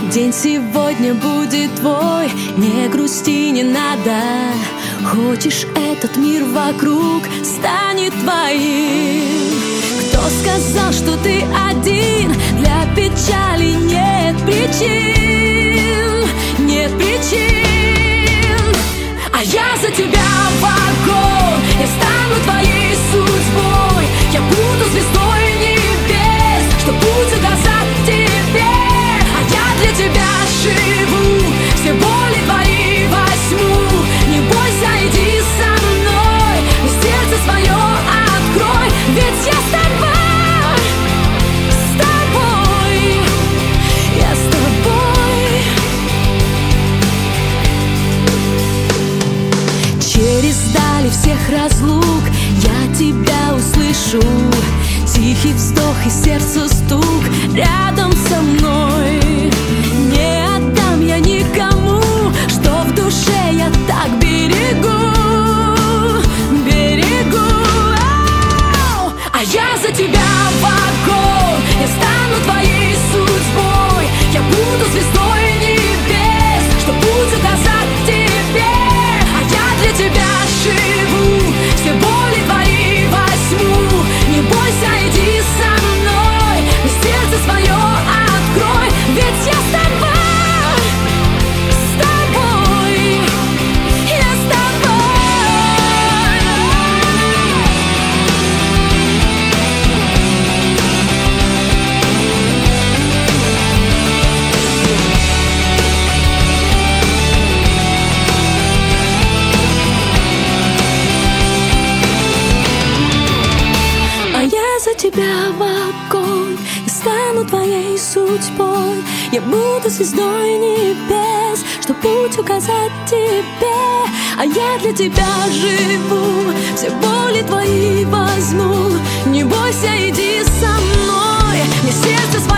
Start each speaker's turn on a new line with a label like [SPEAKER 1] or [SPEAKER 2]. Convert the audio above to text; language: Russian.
[SPEAKER 1] День сегодня будет твой, не грусти, не надо. Хочешь, этот мир вокруг станет твоим. Кто сказал, что ты один? Для печали нет причин, нет причин. А я за тебя в огонь, я стану твоей судьбой. Я буду звездой небес, что путь указать тебе. А я для тебя живу, все боли твои возьму. Не бойся, иди со мной, и сердце свое открой. Ведь я с тобой, я с тобой. Через дали всех разлук я тебя услышу. Тихий вздох и сердце стук рядом со мной. Не отдам я никому, что в душе я так берегу, берегу. А я за тебя в огонь, я стану твоей судьбой. Я буду звездой небес, что путь указать тебе. А я для тебя живу, все боли твои возьму. Не бойся, иди со мной, и сердце свое открой. Ведь я с тобой, я с тобой. А я за тебя в огонь, я стану твоей судьбой. Я буду звездой небес, что путь указать тебе. А я для тебя живу, все боли твои возьму. Не бойся, иди со мной, мне сердце свое